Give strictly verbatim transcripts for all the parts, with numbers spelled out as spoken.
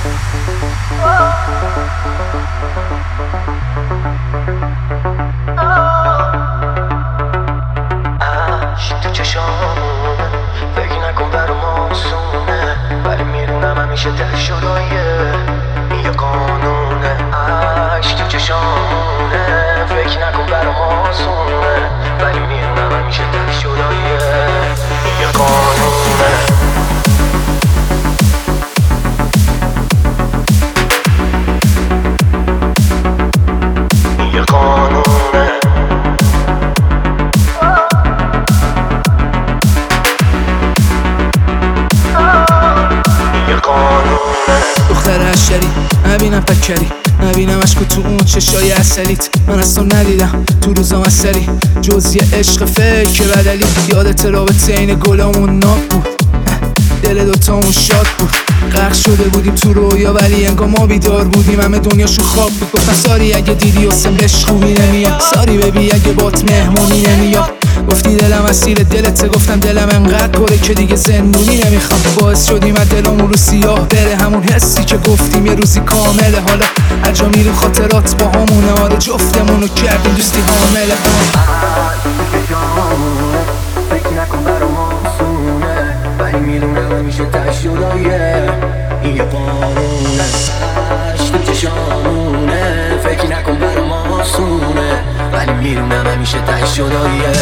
تو چشامونه فکر نکن برام آسونه، ولی میدونم همیشه ته شدایه این یه قانونه. عشق تو چشامونه فکر نکن برام آسونه، ولی میدونم همیشه ته شدایه این یه قانونه. این یه قانونه. دختر هشری نبینم پکری، نبینم عشق تو اون چشای اصلیت. من اصلا ندیدم تو روزام اصلی جز یه عشق فکر بدلی. یادت رابطه این گلامون ناب بود، دل دوتامون شاد بود. غرق شده بودیم تو رویا ولی انگار ما بیدار بودیم، همه دنیاشون خواب بود. گفتم ساری اگه دیدی حسن بهش خوبی نمیاد، ساری ببی اگه بات مهمونی نمیاد. گفتی دلم اسیر دلته، گفتم دلم انقدر کره که دیگه زندونی نمیخوام. باعث شدیم از دلمون رو سیاه بره همون حسی که گفتیم یه روزی کامله. حالا اجا میریم خاطرات با همونه، آره جفتمونو کردیم دوستی حامله. فکر نکن برام آسونه، ولی میدونم همیشه ته شدایه این یه قانونه. عشق تو چشامونه فکر نکن برام آسونه، ولی میدونم همیشه ته شدایه.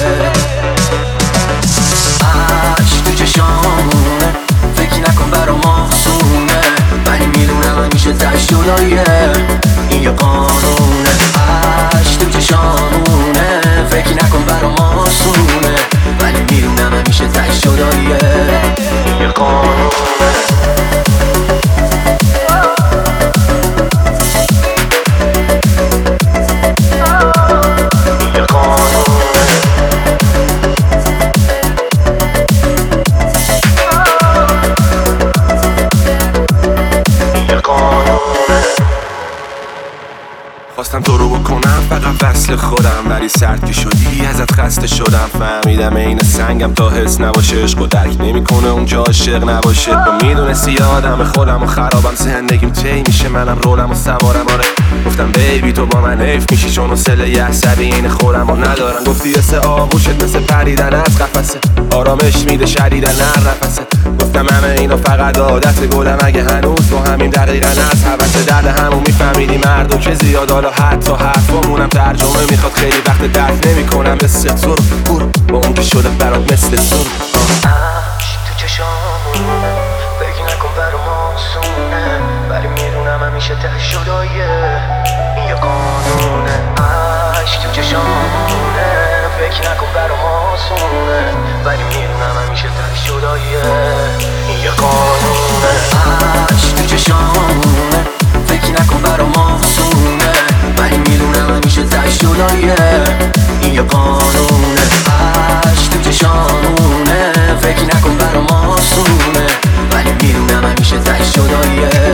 عشق تو چشامونه فکر نکن برام آسونه، ولی میدونم همیشه ته شدایه این یه قانونه. عشق تو چشامونه فکر نکن برام آسونه، ولی میدونم همیشه ته شدایه این یه قانونه. خواستم تو رو بکنم فقط وصل خودم، ولی سرد که شدی ازت خسته شدم. فهمیدم این سنگم تا حس نباشه، عشق و درک نمیکنه اونجا عاشق نباشه. تو میدونستی آدم خودم و خرابم، زندگیم طی میشه منم رولم و سوارم. آره گفتم بیبی تو با من حیف میشی، چون حوصله یه عصبی این خودم و ندارم. گفتی مثل آغوشت مثل پریدن از قفسه، آرامش میده شدیدن هر نفسه. گفتم همه اینا فقط عادت گلم، اگه هنوز با همین دقیقا از حوث درد همون میفهمیدی مردو که زیاد. حالا حتی حرفامونم ترجمه میخواد، خیلی وقت درک نمیکنم مثل تو رو برو با اون که شده برات مثل تو. عشق تو چشامونه فکر نکن برام آسونه، ولی میدونم همیشه ته شدایه این یه قانونه. عشق تو چشامونه فکر نکن برام آسونه، ولی میدونم همیشه ته شدایه این یه قانونه. عشق تو چشامونه فکر نکن برام آسونه، ولی میدونم همیشه ته شدایه این یه قانونه. عشق تو چشامونه فکر نکن برام آسونه، ولی میدونم همیشه ته شدایه